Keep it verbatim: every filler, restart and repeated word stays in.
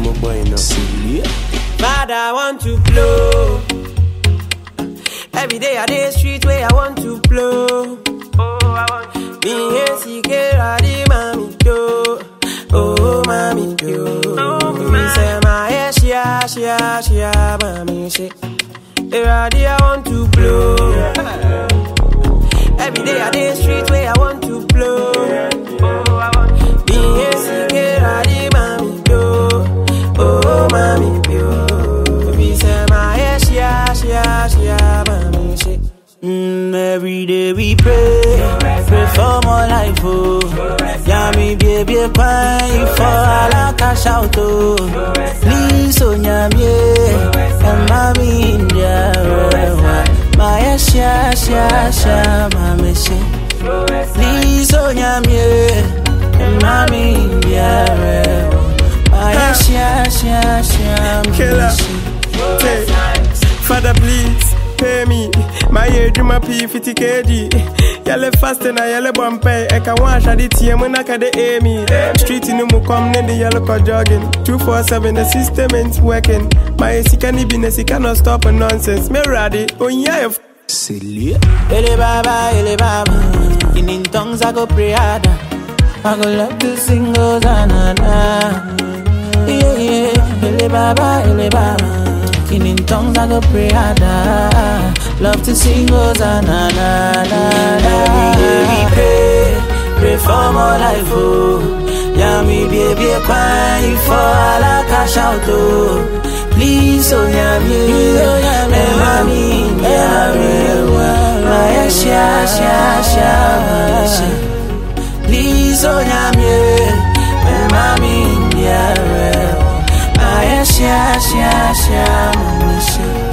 my boy, no. Silly. Father, I want to blow. Every day I day street where I want to blow. Oh, I want to blow. Me here, see, get mommy, do. Oh, mommy, do. Oh, me say, my hair, shia, shia, shia, mommy, shit. Every day I want to blow. Every day I day street where I want to blow. Oh, I want to blow. Me here, see, get mommy, do. Oh, mommy, do. Me say, my hair, shia, shia, shia, mommy, shit. Mm, every day we pray, pray for more life, oh. Yeah, me baby, cry for all I cash out, oh. Please, oh, yeah, and mommy, India, my asha, asha, asha, mommy, she. Please, oh, yeah, and mommy, India, my asha, asha, asha, mommy, she. Father, please pay me. My ear dream a P fifty kilograms. Yellow fast and a yellow bumpy. I can wash at the T M when I can the Amy. Street in the come in the yellow car jogging. two four seven, the system ain't working. My C can be a cannot stop a nonsense. Me ready. Oh, yeah. Silly. Ele baba, ele baba. In in tongues I go pray harder. I go love to sing Hosanna. Yeah, yeah. Ele baba, ele baba. In in tongues I go pray harder. Love to sing Hosanna. Every day we pray, pray for more life, oh. Yeah, me baby, cry for all I cash out, oh. Please, oh, yeah, me, and mommy, yeah, me, my asha, asha, asha, please, oh, yeah, me, and mommy, yeah, my asha, asha, asha,